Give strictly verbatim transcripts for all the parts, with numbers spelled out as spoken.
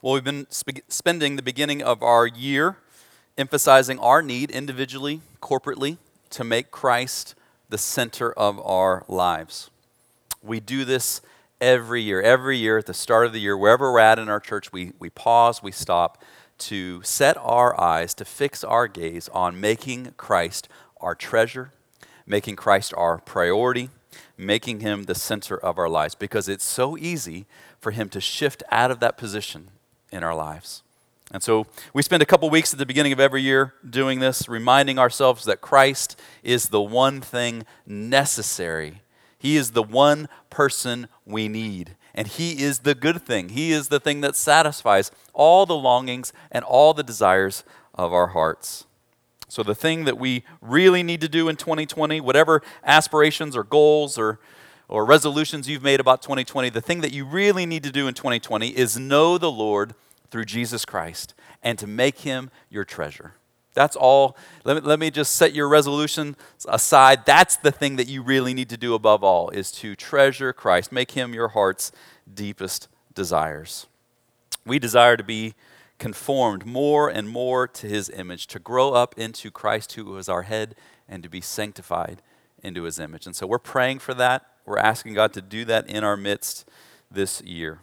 Well, we've been sp- spending the beginning of our year emphasizing our need individually, corporately, to make Christ the center of our lives. We do this every year. Every year at the start of the year, wherever we're at in our church, we, we pause, we stop to set our eyes, to fix our gaze on making Christ our treasure, making Christ our priority, making him the center of our lives, because it's so easy for him to shift out of that position in our lives. And so we spend a couple weeks at the beginning of every year doing this, reminding ourselves that Christ is the one thing necessary. He is the one person we need. And he is the good thing. He is the thing that satisfies all the longings and all the desires of our hearts. So the thing that we really need to do in twenty twenty, whatever aspirations or goals or, or resolutions you've made about twenty twenty, the thing that you really need to do in twenty twenty is know the Lord through Jesus Christ and to make him your treasure. That's all. Let me, let me just set your resolution aside. That's the thing that you really need to do above all, is to treasure Christ. Make him your heart's deepest desires. We desire to be conformed more and more to his image, to grow up into Christ who is our head and to be sanctified into his image. And so we're praying for that. We're asking God to do that in our midst this year.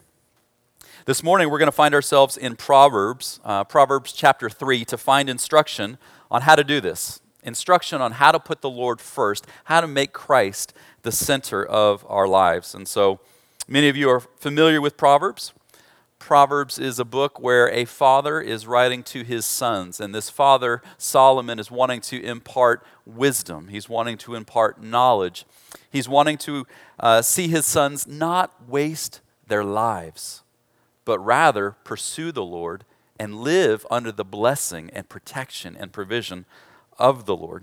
This morning, we're going to find ourselves in Proverbs, uh, Proverbs chapter three, to find instruction on how to do this. Instruction on how to put the Lord first, how to make Christ the center of our lives. And so, many of you are familiar with Proverbs. Proverbs is a book where a father is writing to his sons, and this father, Solomon, is wanting to impart wisdom. He's wanting to impart knowledge. He's wanting to uh, see his sons not waste their lives, but rather pursue the Lord and live under the blessing and protection and provision of the Lord.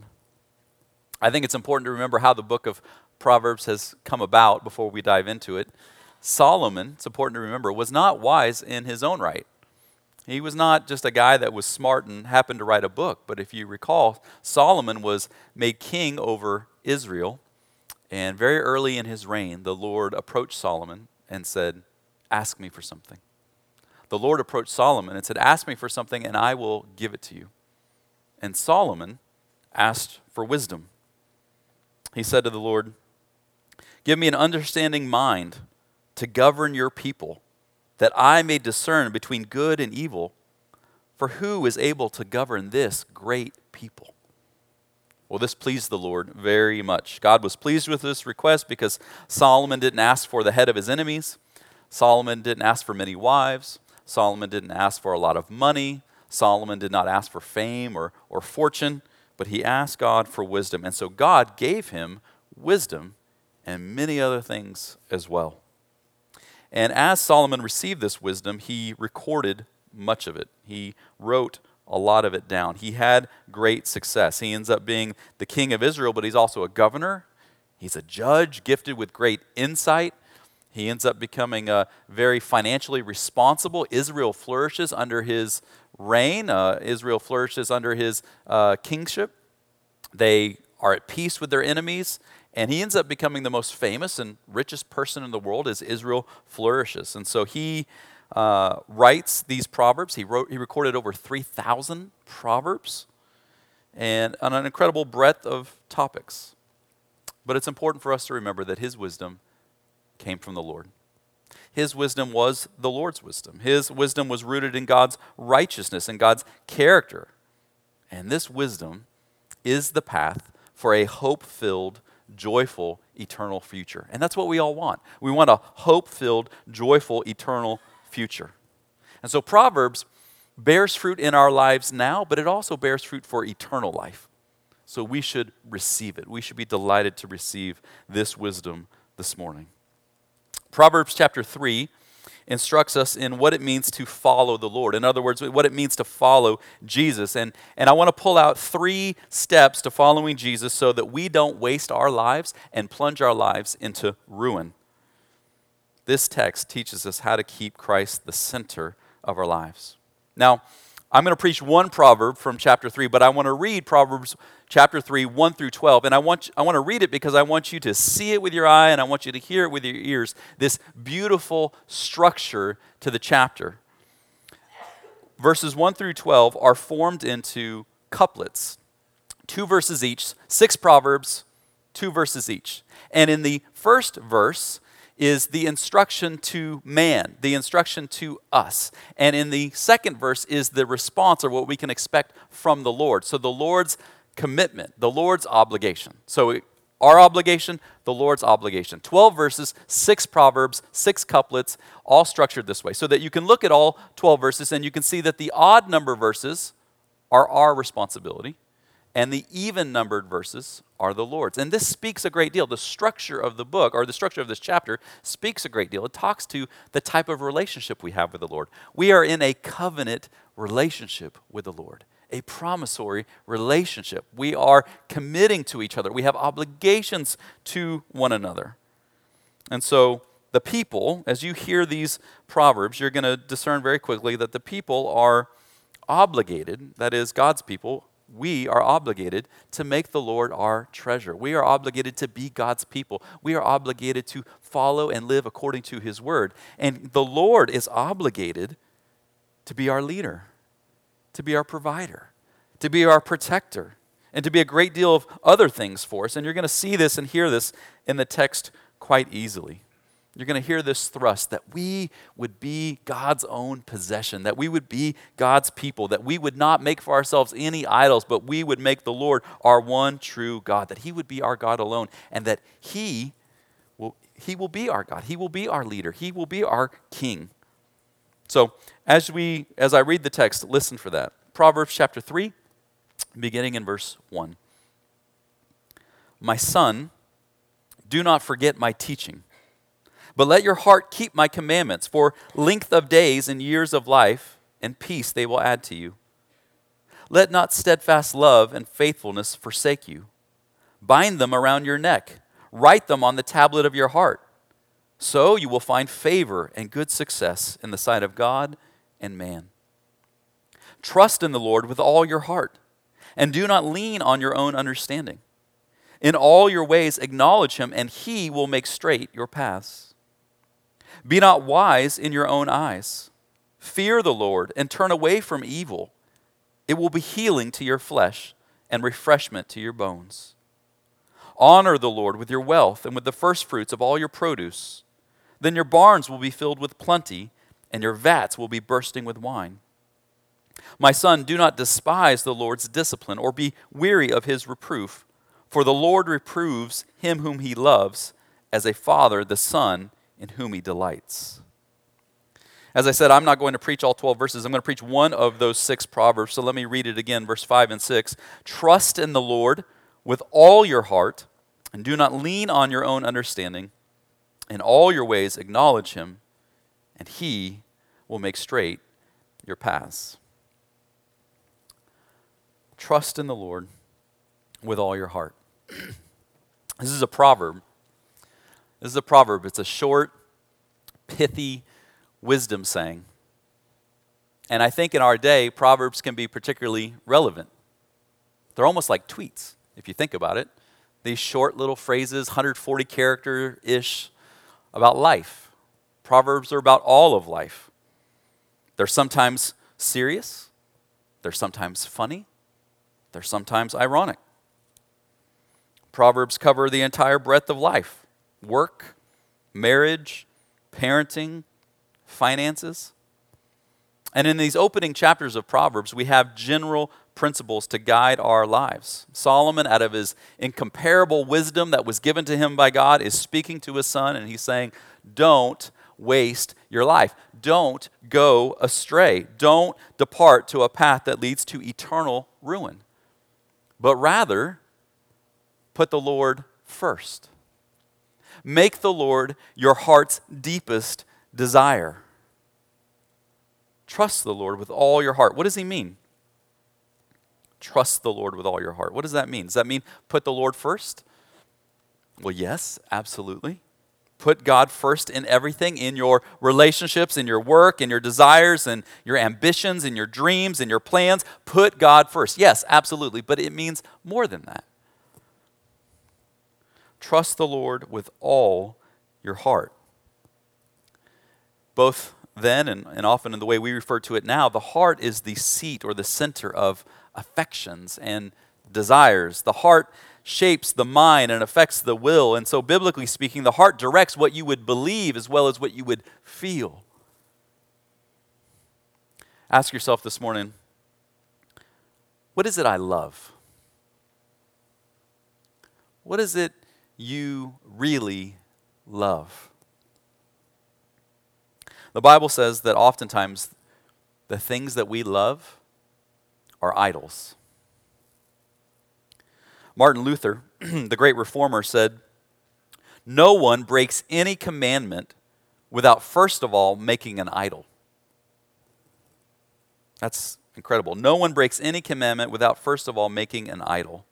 I think it's important to remember how the book of Proverbs has come about before we dive into it. Solomon, it's important to remember, was not wise in his own right. He was not just a guy that was smart and happened to write a book, but if you recall, Solomon was made king over Israel, and very early in his reign, the Lord approached Solomon and said, "Ask me for something." The Lord approached Solomon and said, "Ask me for something and I will give it to you." And Solomon asked for wisdom. He said to the Lord, "Give me an understanding mind to govern your people, that I may discern between good and evil. For who is able to govern this great people?" Well, this pleased the Lord very much. God was pleased with this request because Solomon didn't ask for the head of his enemies. Solomon didn't ask for many wives. Solomon didn't ask for a lot of money. Solomon did not ask for fame or, or fortune, but he asked God for wisdom. And so God gave him wisdom and many other things as well. And as Solomon received this wisdom, he recorded much of it. He wrote a lot of it down. He had great success. He ends up being the king of Israel, but he's also a governor. He's a judge gifted with great insight. He ends up becoming uh, very financially responsible. Israel flourishes under his reign. Uh, Israel flourishes under his uh, kingship. They are at peace with their enemies. And he ends up becoming the most famous and richest person in the world as Israel flourishes. And so he uh, writes these proverbs. He wrote, he recorded over three thousand proverbs and on an incredible breadth of topics. But it's important for us to remember that his wisdom came from the Lord. His wisdom was the Lord's wisdom. His wisdom was rooted in God's righteousness and God's character. And this wisdom is the path for a hope-filled, joyful, eternal future. And that's what we all want. We want a hope-filled, joyful, eternal future. And so Proverbs bears fruit in our lives now, but it also bears fruit for eternal life. So we should receive it. We should be delighted to receive this wisdom this morning. Proverbs chapter three instructs us in what it means to follow the Lord. In other words, what it means to follow Jesus. And, and I want to pull out three steps to following Jesus so that we don't waste our lives and plunge our lives into ruin. This text teaches us how to keep Christ the center of our lives. Now, I'm going to preach one proverb from chapter three, but I want to read Proverbs chapter three, one through twelve. And I want, I want to read it because I want you to see it with your eye and I want you to hear it with your ears, this beautiful structure to the chapter. verses one through twelve are formed into couplets. Two verses each, six proverbs, two verses each. And in the first verse is the instruction to man, the instruction to us. And in the second verse is the response, or what we can expect from the Lord. So the Lord's commitment, the Lord's obligation. So our obligation, the Lord's obligation. twelve verses, six proverbs, six couplets, all structured this way. So that you can look at all twelve verses and you can see that the odd number verses are our responsibility, and the even-numbered verses are the Lord's. And this speaks a great deal. The structure of the book, or the structure of this chapter, speaks a great deal. It talks to the type of relationship we have with the Lord. We are in a covenant relationship with the Lord, a promissory relationship. We are committing to each other. We have obligations to one another. And so the people, as you hear these proverbs, you're going to discern very quickly that the people are obligated, that is, God's people, we are obligated to make the Lord our treasure. We are obligated to be God's people. We are obligated to follow and live according to His word. And the Lord is obligated to be our leader, to be our provider, to be our protector, and to be a great deal of other things for us. And you're going to see this and hear this in the text quite easily. You're going to hear this thrust that we would be God's own possession, that we would be God's people, that we would not make for ourselves any idols, but we would make the Lord our one true God, that He would be our God alone, and that He will, He will be our God. He will be our leader. He will be our King. So as we, as I read the text, listen for that. Proverbs chapter three, beginning in verse one. My son, do not forget my teaching, but let your heart keep my commandments, for length of days and years of life and peace they will add to you. Let not steadfast love and faithfulness forsake you. Bind them around your neck. Write them on the tablet of your heart. So you will find favor and good success in the sight of God and man. Trust in the Lord with all your heart, and do not lean on your own understanding. In all your ways acknowledge Him, and He will make straight your paths. Be not wise in your own eyes. Fear the Lord and turn away from evil. It will be healing to your flesh and refreshment to your bones. Honor the Lord with your wealth and with the firstfruits of all your produce. Then your barns will be filled with plenty, and your vats will be bursting with wine. My son, do not despise the Lord's discipline or be weary of His reproof, for the Lord reproves him whom He loves, as a father the son in whom He delights. As I said, I'm not going to preach all twelve verses. I'm going to preach one of those six proverbs. So let me read it again, verse five and six. Trust in the Lord with all your heart, and do not lean on your own understanding. In all your ways acknowledge Him, and He will make straight your paths. Trust in the Lord with all your heart. This is a proverb. This is a proverb. It's a short, pithy wisdom saying. And I think in our day, proverbs can be particularly relevant. They're almost like tweets, if you think about it. These short little phrases, one hundred forty character-ish, about life. Proverbs are about all of life. They're sometimes serious. They're sometimes funny. They're sometimes ironic. Proverbs cover the entire breadth of life. Work, marriage, parenting, finances. And in these opening chapters of Proverbs, we have general principles to guide our lives. Solomon, out of his incomparable wisdom that was given to him by God, is speaking to his son, and he's saying, don't waste your life. Don't go astray. Don't depart to a path that leads to eternal ruin. But rather, put the Lord first. Make the Lord your heart's deepest desire. Trust the Lord with all your heart. What does He mean? Trust the Lord with all your heart. What does that mean? Does that mean put the Lord first? Well, yes, absolutely. Put God first in everything, in your relationships, in your work, in your desires, and your ambitions, in your dreams, in your plans. Put God first. Yes, absolutely. But it means more than that. Trust the Lord with all your heart. Both then, and, and often in the way we refer to it now, the heart is the seat or the center of affections and desires. The heart shapes the mind and affects the will. And so, biblically speaking, the heart directs what you would believe as well as what you would feel. Ask yourself this morning, what is it I love? What is it you really love? The Bible says that oftentimes the things that we love are idols. Martin Luther, the great reformer, said, "No one breaks any commandment without first of all making an idol." That's incredible. No one breaks any commandment without first of all making an idol.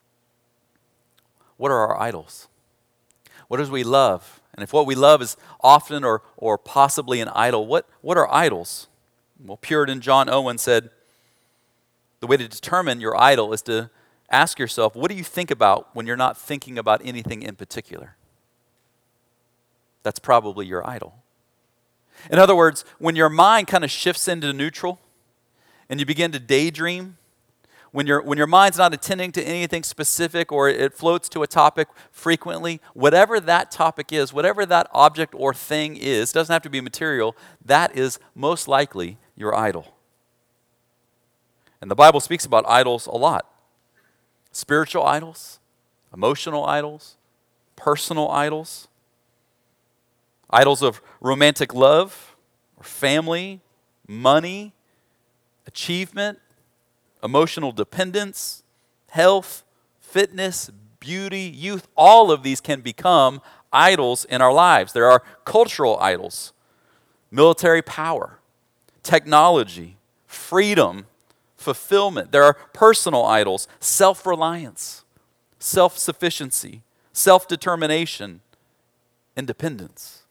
What are our idols? What do we love? And if what we love is often or, or possibly an idol, what, what are idols? Well, Puritan John Owen said, the way to determine your idol is to ask yourself, what do you think about when you're not thinking about anything in particular? That's probably your idol. In other words, when your mind kind of shifts into neutral and you begin to daydream, when, your when your mind's not attending to anything specific or it floats to a topic frequently, whatever that topic is, whatever that object or thing is, doesn't have to be material, that is most likely your idol. And the Bible speaks about idols a lot. Spiritual idols, emotional idols, personal idols, idols of romantic love or family, money, achievement, emotional dependence, health, fitness, beauty, youth. All of these can become idols in our lives. There are cultural idols, military power, technology, freedom, fulfillment. There are personal idols, self-reliance, self-sufficiency, self-determination, independence.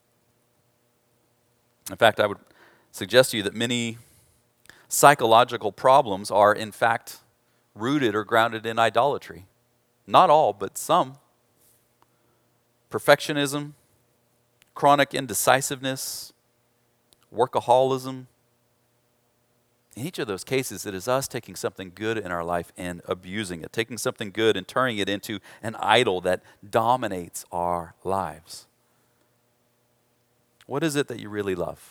In fact, I would suggest to you that many psychological problems are, in fact, rooted or grounded in idolatry. Not all, but some. Perfectionism, chronic indecisiveness, workaholism. In each of those cases, it is us taking something good in our life and abusing it, taking something good and turning it into an idol that dominates our lives. What is it that you really love?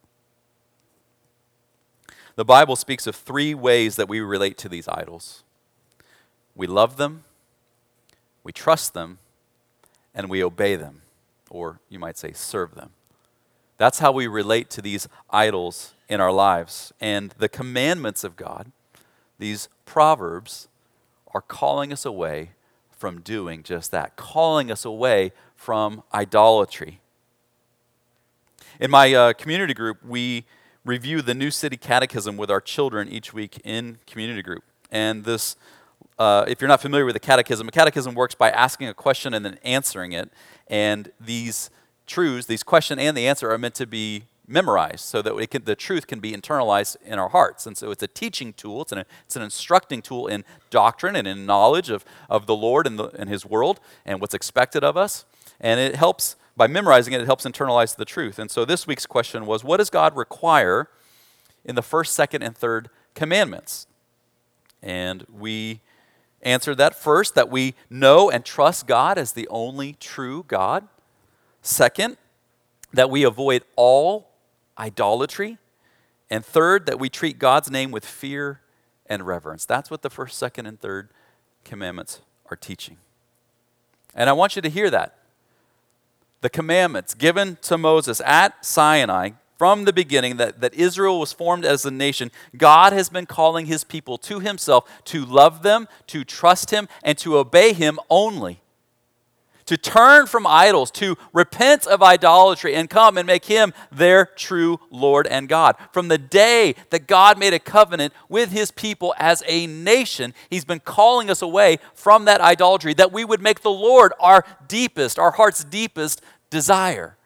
The Bible speaks of three ways that we relate to these idols. We love them, we trust them, and we obey them, or you might say serve them. That's how we relate to these idols in our lives. And the commandments of God, these proverbs, are calling us away from doing just that, calling us away from idolatry. In my uh, community group, we review the New City Catechism with our children each week in community group. And this, uh, if you're not familiar with the catechism, a catechism works by asking a question and then answering it. And these truths, these question and the answer, are meant to be memorized so that it can, the truth can be internalized in our hearts. And so it's a teaching tool, it's an, it's an instructing tool in doctrine and in knowledge of, of the Lord and, the, and His world and what's expected of us. And it helps, by memorizing it, it helps internalize the truth. And so this week's question was, what does God require in the first, second, and third commandments? And we answered that first, that we know and trust God as the only true God. Second, that we avoid all idolatry. And third, that we treat God's name with fear and reverence. That's what the first, second, and third commandments are teaching. And I want you to hear that. The commandments given to Moses at Sinai from the beginning, that, that Israel was formed as a nation, God has been calling His people to Himself to love them, to trust Him, and to obey Him only. To turn from idols, to repent of idolatry, and come and make Him their true Lord and God. From the day that God made a covenant with His people as a nation, He's been calling us away from that idolatry, that we would make the Lord our deepest, our heart's deepest desire.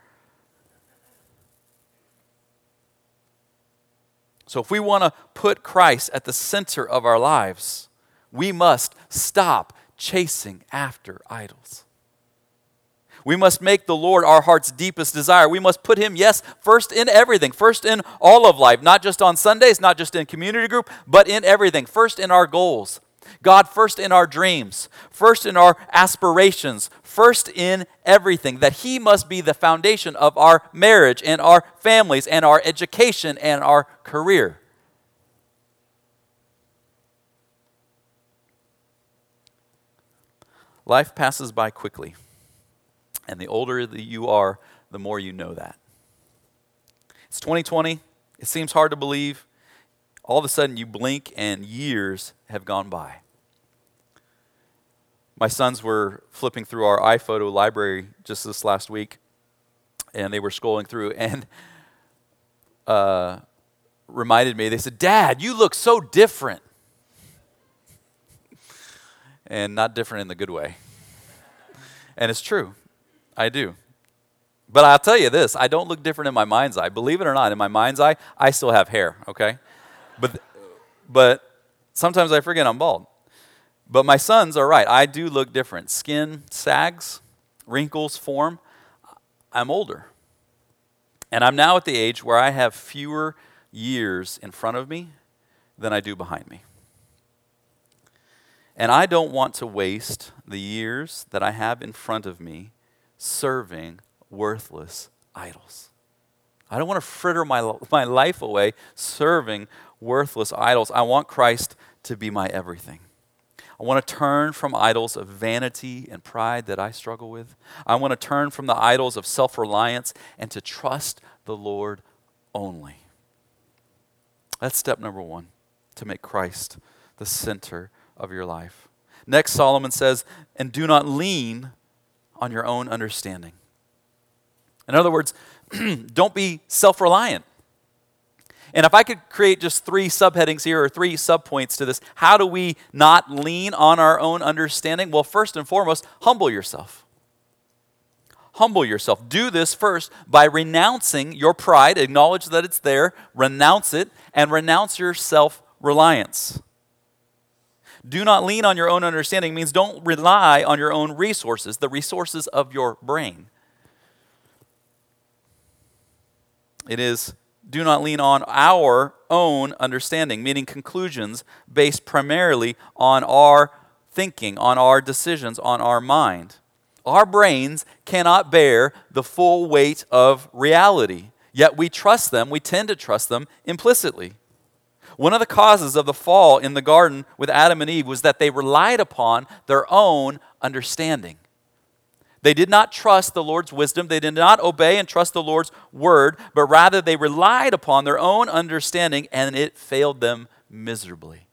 So if we want to put Christ at the center of our lives, we must stop chasing after idols. We must make the Lord our heart's deepest desire. We must put him, yes, first in everything, first in all of life, not just on Sundays, not just in community group, but in everything, first in our goals. God first in our dreams, first in our aspirations, first in everything, that he must be the foundation of our marriage and our families and our education and our career. Life passes by quickly, and the older that you are, the more you know that. It's twenty twenty. It seems hard to believe. All of a sudden, you blink and years have gone by. My sons were flipping through our iPhoto library just this last week, and they were scrolling through and uh, reminded me, they said, "Dad, you look so different." And not different in the good way. And it's true. I do. But I'll tell you this, I don't look different in my mind's eye. Believe it or not, in my mind's eye, I still have hair, okay? But but sometimes I forget I'm bald. But my sons are right. I do look different. Skin sags, wrinkles form. I'm older. And I'm now at the age where I have fewer years in front of me than I do behind me. And I don't want to waste the years that I have in front of me serving worthless idols. I don't want to fritter my, my life away serving worthless idols. I want Christ to be my everything. I want to turn from idols of vanity and pride that I struggle with. I want to turn from the idols of self-reliance and to trust the Lord only. That's step number one, to make Christ the center of your life. Next, Solomon says, and do not lean on your own understanding. In other words, don't be self-reliant. And if I could create just three subheadings here or three subpoints to this, how do we not lean on our own understanding? Well, first and foremost, humble yourself. Humble yourself. Do this first by renouncing your pride. Acknowledge that it's there. Renounce it and renounce your self-reliance. Do not lean on your own understanding means don't rely on your own resources, the resources of your brain. It is do not lean on our own understanding, meaning conclusions based primarily on our thinking, on our decisions, on our mind. Our brains cannot bear the full weight of reality, yet we trust them, we tend to trust them implicitly. One of the causes of the fall in the garden with Adam and Eve was that they relied upon their own understanding. They did not trust the Lord's wisdom. They did not obey and trust the Lord's word, but rather they relied upon their own understanding, and it failed them miserably.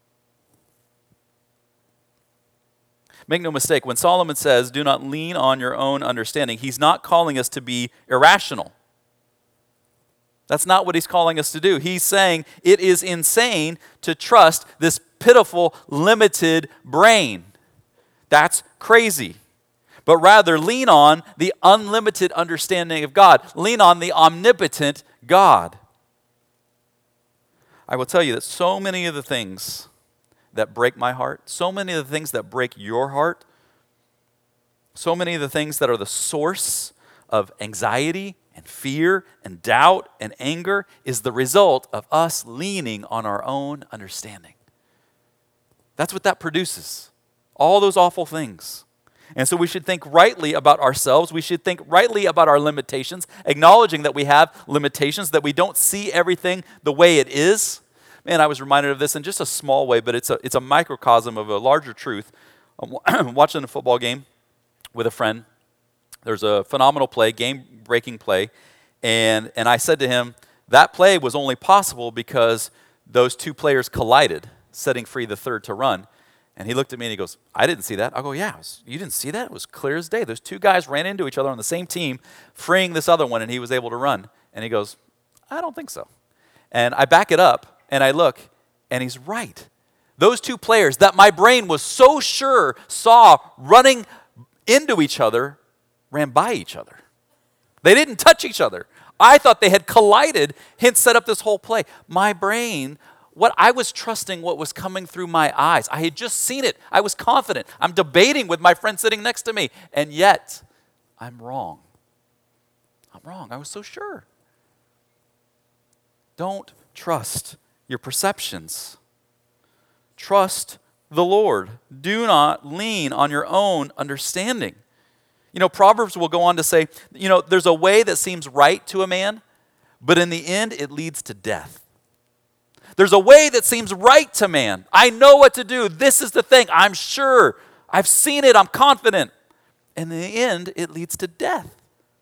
Make no mistake, when Solomon says, do not lean on your own understanding, he's not calling us to be irrational. That's not what he's calling us to do. He's saying it is insane to trust this pitiful, limited brain. That's crazy. But rather lean on the unlimited understanding of God. Lean on the omnipotent God. I will tell you that so many of the things that break my heart, so many of the things that break your heart, so many of the things that are the source of anxiety and fear and doubt and anger is the result of us leaning on our own understanding. That's what that produces. All those awful things. And so we should think rightly about ourselves. We should think rightly about our limitations, acknowledging that we have limitations, that we don't see everything the way it is. Man, I was reminded of this in just a small way, but it's a, it's a microcosm of a larger truth. I'm watching a football game with a friend. There's a phenomenal play, game-breaking play, and, and I said to him, that play was only possible because those two players collided, setting free the third to run. And he looked at me and he goes, I didn't see that. I go, yeah, was, you didn't see that? It was clear as day. Those two guys ran into each other on the same team, freeing this other one, and he was able to run. And he goes, I don't think so. And I back it up, and I look, and he's right. Those two players that my brain was so sure saw running into each other ran by each other. They didn't touch each other. I thought they had collided, hence set up this whole play. My brain, what I was trusting what was coming through my eyes. I had just seen it. I was confident. I'm debating with my friend sitting next to me. And yet, I'm wrong. I'm wrong. I was so sure. Don't trust your perceptions. Trust the Lord. Do not lean on your own understanding. You know, Proverbs will go on to say, you know, there's a way that seems right to a man, but in the end it leads to death. There's a way that seems right to man. I know what to do. This is the thing. I'm sure. I've seen it. I'm confident. And in the end, it leads to death.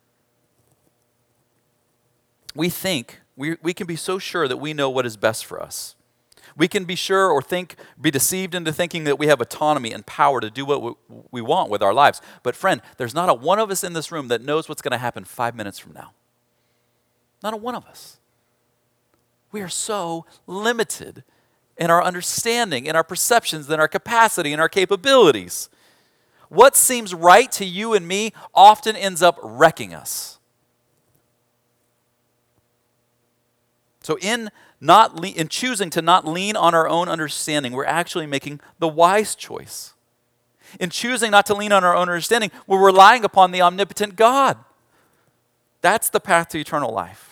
We think, we, we can be so sure that we know what is best for us. We can be sure or think, be deceived into thinking that we have autonomy and power to do what we, we want with our lives. But friend, there's not a one of us in this room that knows what's going to happen five minutes from now. Not a one of us. We are so limited in our understanding, in our perceptions, in our capacity, in our capabilities. What seems right to you and me often ends up wrecking us. So in not le- in choosing to not lean on our own understanding, we're actually making the wise choice. In choosing not to lean on our own understanding, we're relying upon the omnipotent God. That's the path to eternal life.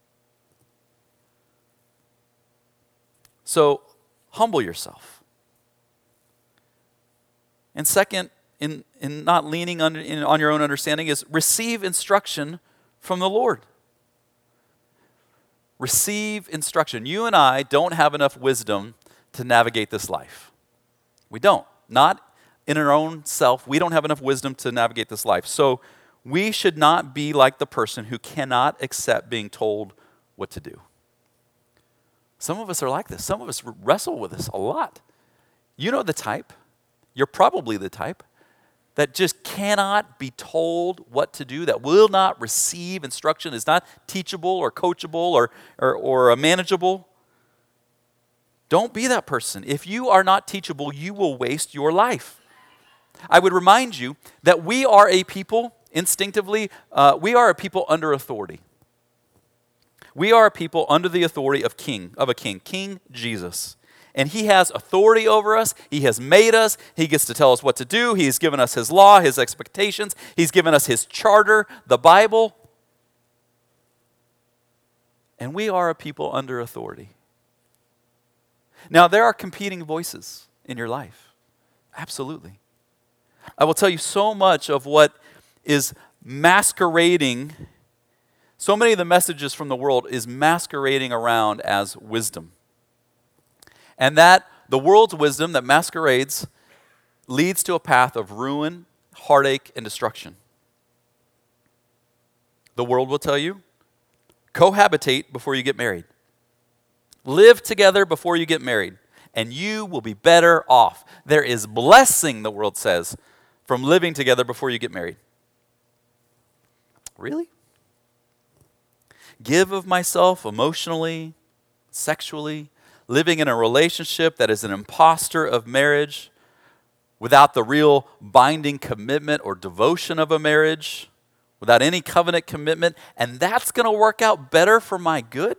So humble yourself. And second, in, in not leaning on, in, on your own understanding, is receive instruction from the Lord. Receive instruction. You and I don't have enough wisdom to navigate this life. We don't. Not in our own self. We don't have enough wisdom to navigate this life. So we should not be like the person who cannot accept being told what to do. Some of us are like this. Some of us wrestle with this a lot. You know the type. You're probably the type that just cannot be told what to do, that will not receive instruction, is not teachable or coachable or, or, or manageable. Don't be that person. If you are not teachable, you will waste your life. I would remind you that we are a people, instinctively, uh, we are a people under authority. We are a people under the authority of king, of a king, King Jesus. And he has authority over us. He has made us. He gets to tell us what to do. He's given us his law, his expectations. He's given us his charter, the Bible. And we are a people under authority. Now, there are competing voices in your life. Absolutely. I will tell you so much of what is masquerading. So many of the messages from the world is masquerading around as wisdom. And that the world's wisdom that masquerades leads to a path of ruin, heartache, and destruction. The world will tell you, cohabitate before you get married. Live together before you get married, and you will be better off. There is blessing, the world says, from living together before you get married. Really? Give of myself emotionally, sexually, living in a relationship that is an imposter of marriage without the real binding commitment or devotion of a marriage, without any covenant commitment, and that's going to work out better for my good?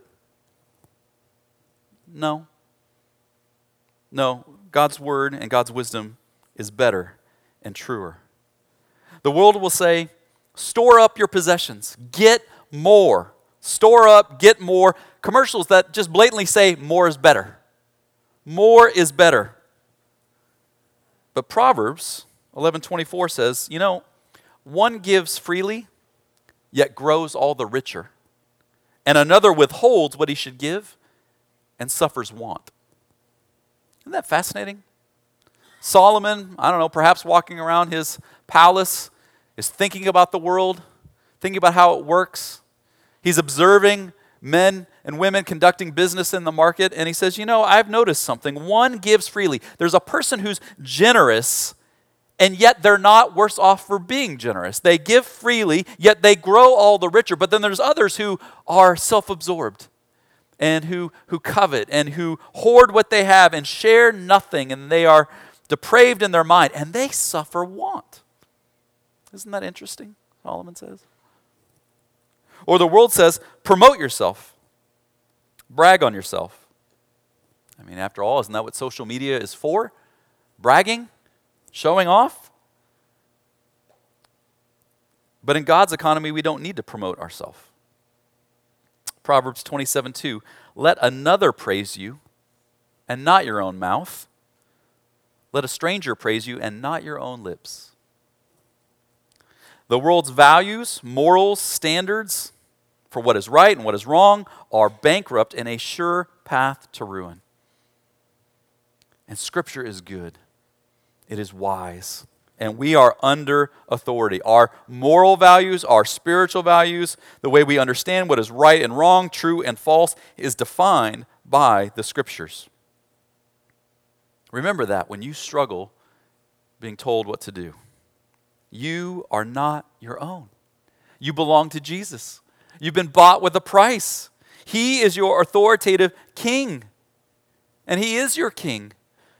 No. No, God's word and God's wisdom is better and truer. The world will say, store up your possessions, get more. Store up, get more. Commercials that just blatantly say more is better. More is better. But Proverbs eleven twenty-four says, you know, one gives freely, yet grows all the richer. And another withholds what he should give and suffers want. Isn't that fascinating? Solomon, I don't know, perhaps walking around his palace, is thinking about the world, thinking about how it works. He's observing men and women conducting business in the market, and he says, you know, I've noticed something. One gives freely. There's a person who's generous, and yet they're not worse off for being generous. They give freely, yet they grow all the richer. But then there's others who are self-absorbed and who, who covet and who hoard what they have and share nothing, and they are depraved in their mind, and they suffer want. Isn't that interesting, Solomon says? Or the world says, promote yourself. Brag on yourself. I mean, after all, isn't that what social media is for? Bragging? Showing off? But in God's economy, we don't need to promote ourselves. Proverbs twenty-seven two, let another praise you and not your own mouth. Let a stranger praise you and not your own lips. The world's values, morals, standards for what is right and what is wrong are bankrupt in a sure path to ruin. And Scripture is good. It is wise. And we are under authority. Our moral values, our spiritual values, the way we understand what is right and wrong, true and false, is defined by the Scriptures. Remember that when you struggle being told what to do. You are not your own. You belong to Jesus. You've been bought with a price. He is your authoritative king. And he is your king.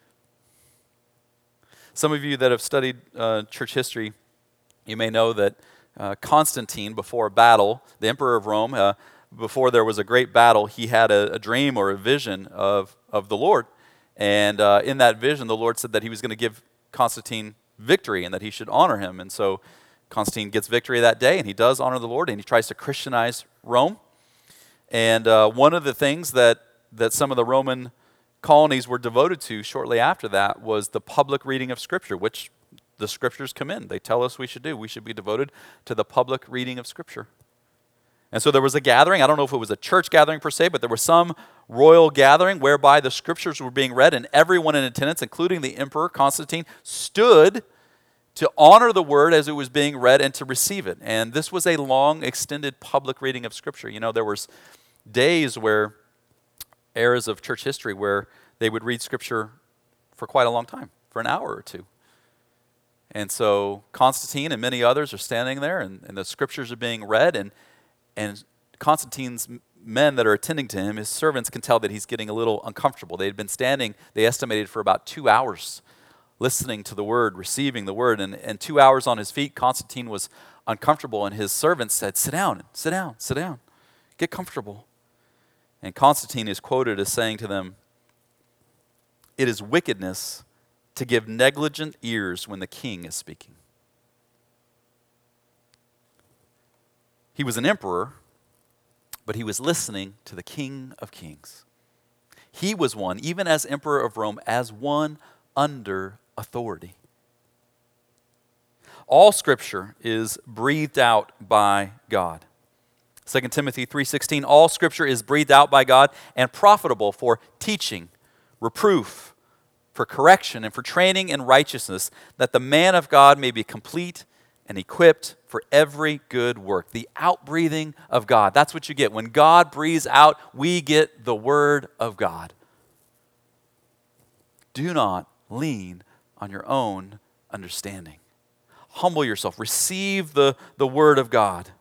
Some of you that have studied uh, church history, you may know that uh, Constantine, before a battle, the emperor of Rome, uh, before there was a great battle, he had a, a dream or a vision of, of the Lord. And uh, in that vision, the Lord said that he was going to give Constantine victory and that he should honor him. And so Constantine gets victory that day, and he does honor the Lord, and he tries to Christianize Rome. And uh, one of the things that, that some of the Roman colonies were devoted to shortly after that was the public reading of Scripture, which the Scriptures commend. They tell us we should do. We should be devoted to the public reading of Scripture. And so there was a gathering. I don't know if it was a church gathering per se, but there was some royal gathering whereby the Scriptures were being read, and everyone in attendance, including the emperor, Constantine, stood to honor the word as it was being read and to receive it. And this was a long, extended public reading of Scripture. You know, there was days where, eras of church history, where they would read Scripture for quite a long time, for an hour or two. And so Constantine and many others are standing there, and, and the Scriptures are being read, and And Constantine's men that are attending to him, his servants, can tell that he's getting a little uncomfortable. They had been standing, they estimated, for about two hours, listening to the word, receiving the word. And, and two hours on his feet, Constantine was uncomfortable, and his servants said, sit down, sit down, sit down, get comfortable. And Constantine is quoted as saying to them, it is wickedness to give negligent ears when the king is speaking. He was an emperor, but he was listening to the King of Kings. He was one, even as emperor of Rome, as one under authority. All Scripture is breathed out by God. Second Timothy three sixteen, all Scripture is breathed out by God and profitable for teaching, reproof, for correction, and for training in righteousness, that the man of God may be complete and equipped for every good work. The outbreathing of God. That's what you get. When God breathes out, we get the Word of God. Do not lean on your own understanding. Humble yourself. Receive the, the Word of God.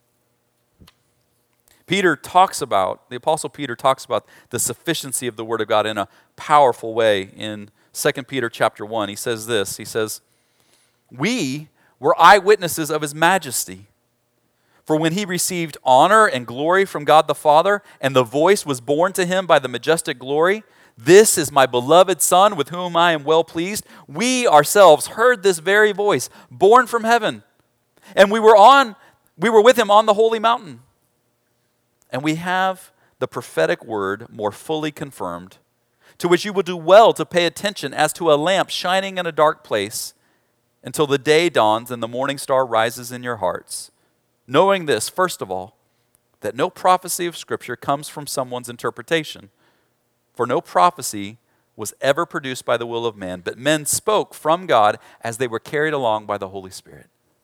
Peter talks about, the Apostle Peter talks about the sufficiency of the Word of God in a powerful way in Second Peter chapter one. He says this, he says, we were eyewitnesses of his majesty. For when he received honor and glory from God the Father, and the voice was borne to him by the majestic glory, this is my beloved Son, with whom I am well pleased. We ourselves heard this very voice, born from heaven, and we were on, we were with him on the holy mountain. And we have the prophetic word more fully confirmed, to which you will do well to pay attention as to a lamp shining in a dark place, until the day dawns and the morning star rises in your hearts. Knowing this, first of all, that no prophecy of Scripture comes from someone's interpretation. For no prophecy was ever produced by the will of man, but men spoke from God as they were carried along by the Holy Spirit.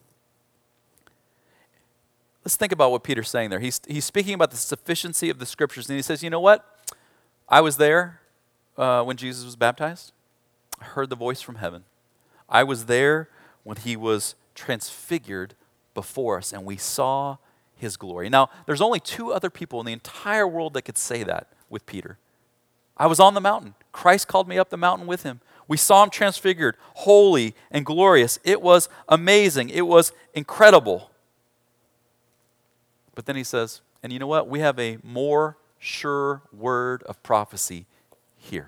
Let's think about what Peter's saying there. He's, he's speaking about the sufficiency of the Scriptures, and he says, you know what? I was there uh, when Jesus was baptized. I heard the voice from heaven. I was there when he was transfigured before us, and we saw his glory. Now, there's only two other people in the entire world that could say that with Peter. I was on the mountain. Christ called me up the mountain with him. We saw him transfigured, holy and glorious. It was amazing. It was incredible. But then he says, and you know what? We have a more sure word of prophecy here.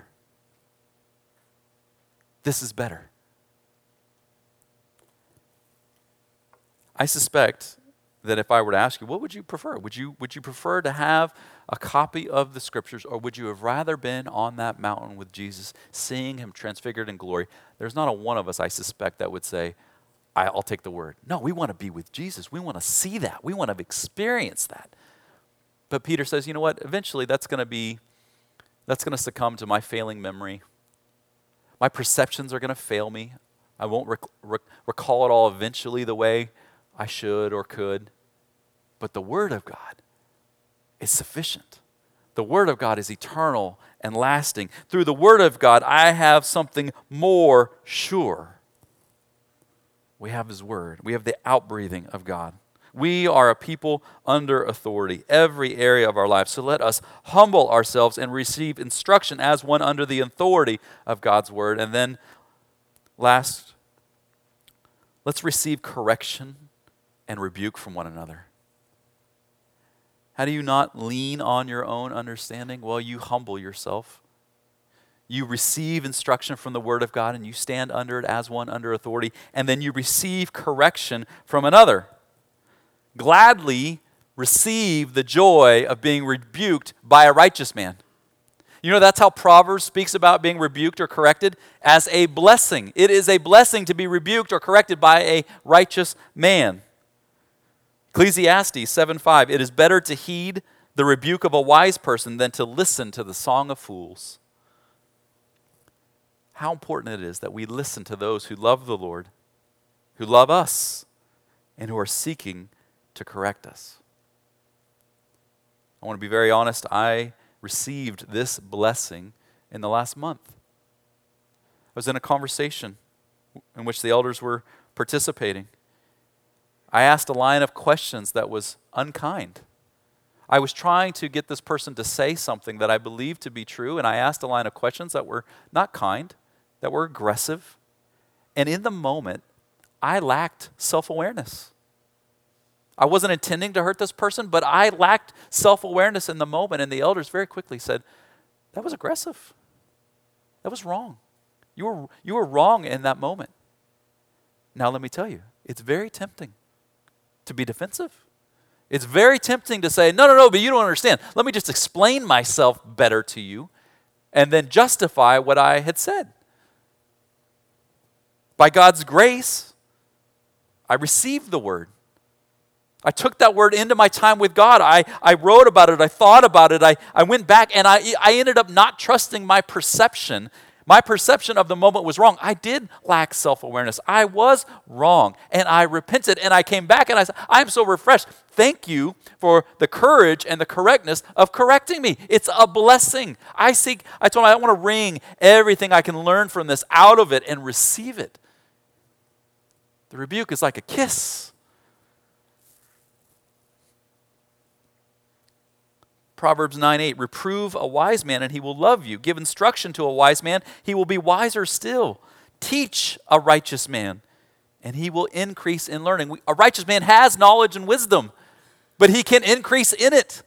This is better. I suspect that if I were to ask you, what would you prefer? Would you, would you prefer to have a copy of the Scriptures, or would you have rather been on that mountain with Jesus, seeing him transfigured in glory? There's not a one of us, I suspect, that would say, I, I'll take the word. No, we want to be with Jesus. We want to see that. We want to experience that. But Peter says, you know what? Eventually that's going to be, that's going to succumb to my failing memory. My perceptions are going to fail me. I won't rec- rec- recall it all eventually the way I should or could. But the Word of God is sufficient. The Word of God is eternal and lasting. Through the Word of God, I have something more sure. We have His Word. We have the outbreathing of God. We are a people under authority, every area of our life. So let us humble ourselves and receive instruction as one under the authority of God's Word. And then last, let's receive correction and rebuke from one another. How do you not lean on your own understanding? Well, you humble yourself. You receive instruction from the Word of God and you stand under it as one under authority. And then you receive correction from another. Gladly receive the joy of being rebuked by a righteous man. You know, that's how Proverbs speaks about being rebuked or corrected, as a blessing. It is a blessing to be rebuked or corrected by a righteous man. Ecclesiastes seven five, it is better to heed the rebuke of a wise person than to listen to the song of fools. How important it is that we listen to those who love the Lord, who love us, and who are seeking to correct us. I want to be very honest, I received this blessing in the last month. I was in a conversation in which the elders were participating. I asked a line of questions that was unkind. I was trying to get this person to say something that I believed to be true, and I asked a line of questions that were not kind, that were aggressive. And in the moment, I lacked self-awareness. I wasn't intending to hurt this person, but I lacked self-awareness in the moment, and the elders very quickly said, that was aggressive. That was wrong. You were, you were wrong in that moment. Now let me tell you, it's very tempting to be defensive. It's very tempting to say, no, no, no, but you don't understand. Let me just explain myself better to you and then justify what I had said. By God's grace, I received the word. I took that word into my time with God. I, I wrote about it. I thought about it. I, I went back and I, I ended up not trusting my perception. My perception of the moment was wrong. I did lack self-awareness. I was wrong, and I repented, and I came back, and I said, I'm so refreshed. Thank you for the courage and the correctness of correcting me. It's a blessing. I seek, I told him I want to wring everything I can learn from this out of it and receive it. The rebuke is like a kiss. Proverbs nine eight, reprove a wise man and he will love you. Give instruction to a wise man, he will be wiser still. Teach a righteous man and he will increase in learning. We, a righteous man has knowledge and wisdom, but he can increase in it.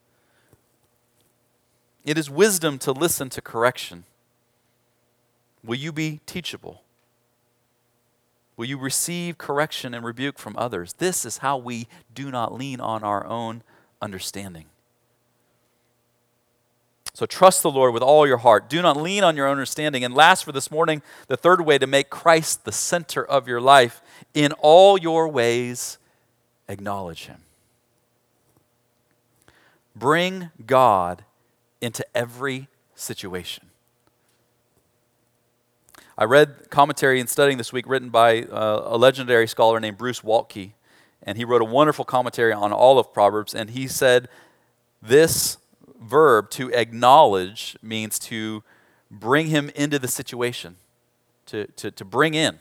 It is wisdom to listen to correction. Will you be teachable? Will you receive correction and rebuke from others? This is how we do not lean on our own understanding. So trust the Lord with all your heart. Do not lean on your own understanding. And last for this morning, the third way to make Christ the center of your life, in all your ways, acknowledge Him. Bring God into every situation. I read commentary in studying this week written by uh, a legendary scholar named Bruce Waltke, and he wrote a wonderful commentary on all of Proverbs, and he said this verb, to acknowledge, means to bring him into the situation, to, to, to bring in.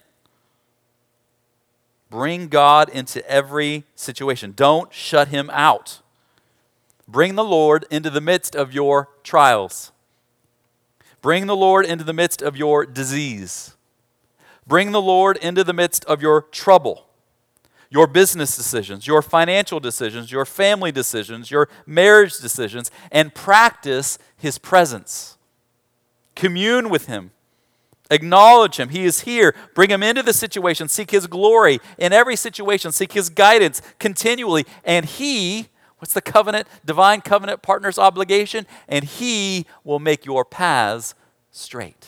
Bring God into every situation. Don't shut Him out. Bring the Lord into the midst of your trials. Bring the Lord into the midst of your disease. Bring the Lord into the midst of your trouble. Your business decisions, your financial decisions, your family decisions, your marriage decisions, and practice His presence. Commune with Him. Acknowledge him. He is here. Bring him into the situation. Seek his glory in every situation. Seek his guidance continually. And he, what's the covenant? Divine covenant partner's obligation. And he will make your paths straight.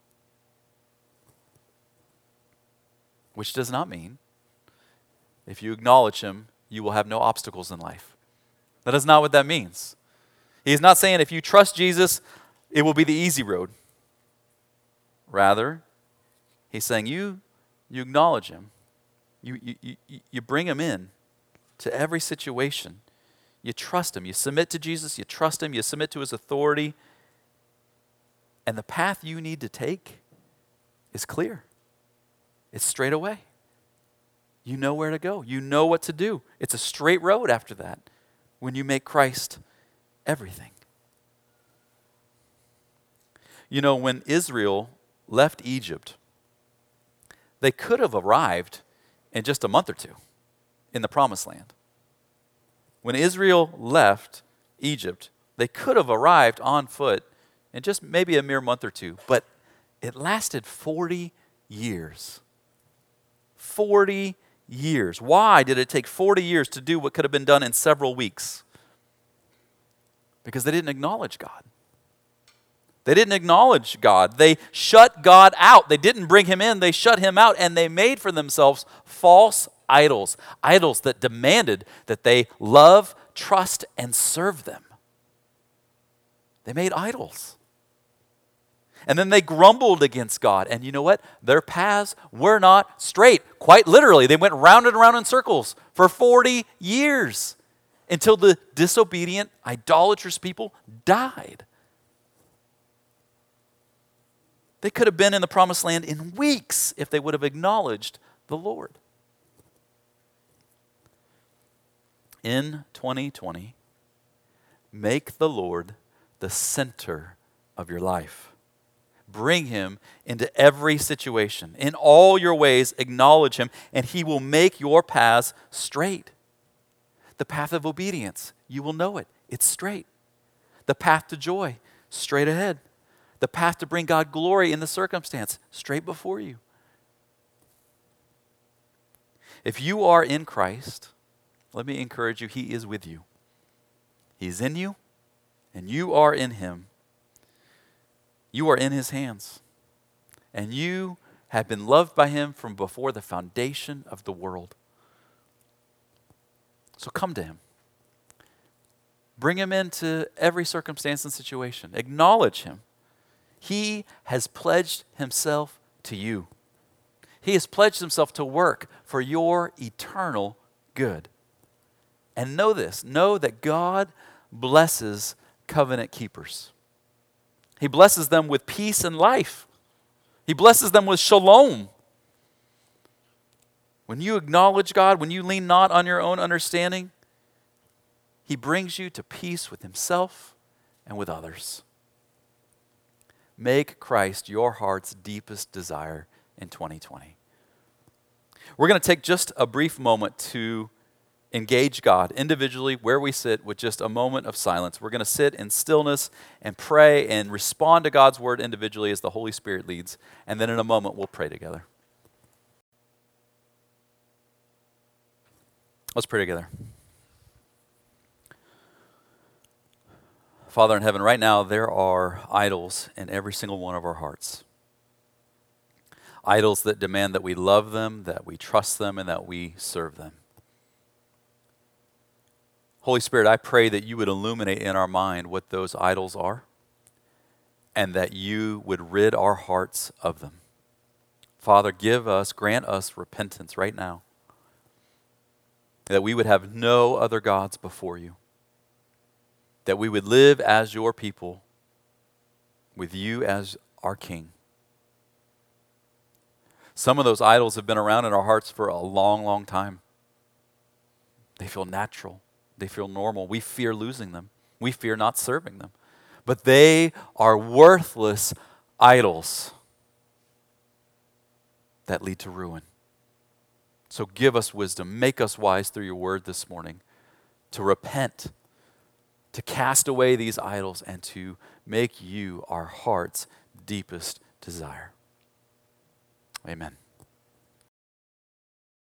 Which does not mean if you acknowledge him, you will have no obstacles in life. That is not what that means. He's not saying if you trust Jesus, it will be the easy road. Rather, he's saying you, you acknowledge him. You, you, you, you bring him in to every situation. You trust him. You submit to Jesus. You trust him. You submit to his authority. And the path you need to take is clear. It's straight away. You know where to go. You know what to do. It's a straight road after that when you make Christ everything. You know, when Israel left Egypt, they could have arrived in just a month or two in the Promised Land. When Israel left Egypt, they could have arrived on foot in just maybe a mere month or two, but it lasted forty years. forty years. Why did it take forty years to do what could have been done in several weeks? Because they didn't acknowledge God. They didn't acknowledge God. They shut God out. They didn't bring him in. They shut him out, and they made for themselves false idols, idols that demanded that they love, trust, and serve them. They made idols. And then they grumbled against God. And you know what? Their paths were not straight. Quite literally, they went round and round in circles for forty years until the disobedient, idolatrous people died. They could have been in the Promised Land in weeks if they would have acknowledged the Lord. In twenty twenty, make the Lord the center of your life. Bring him into every situation. In all your ways, acknowledge him, and he will make your paths straight. The path of obedience, you will know it. It's straight. The path to joy, straight ahead. The path to bring God glory in the circumstance, straight before you. If you are in Christ, let me encourage you, he is with you. He's in you, and you are in him. You are in his hands, and you have been loved by him from before the foundation of the world. So come to him. Bring him into every circumstance and situation. Acknowledge him. He has pledged himself to you. He has pledged himself to work for your eternal good. And know this, know that God blesses covenant keepers. He blesses them with peace and life. He blesses them with shalom. When you acknowledge God, when you lean not on your own understanding, he brings you to peace with himself and with others. Make Christ your heart's deepest desire in twenty twenty. We're going to take just a brief moment to engage God individually where we sit with just a moment of silence. We're going to sit in stillness and pray and respond to God's word individually as the Holy Spirit leads. And then in a moment, we'll pray together. Let's pray together. Father in heaven, right now there are idols in every single one of our hearts. Idols that demand that we love them, that we trust them, and that we serve them. Holy Spirit, I pray that you would illuminate in our mind what those idols are, and that you would rid our hearts of them. Father, give us, grant us repentance right now, that we would have no other gods before you, that we would live as your people with you as our King. Some of those idols have been around in our hearts for a long, long time. They feel natural. They feel normal. We fear losing them. We fear not serving them. But they are worthless idols that lead to ruin. So give us wisdom. Make us wise through your word this morning to repent, to cast away these idols, and to make you our heart's deepest desire. Amen.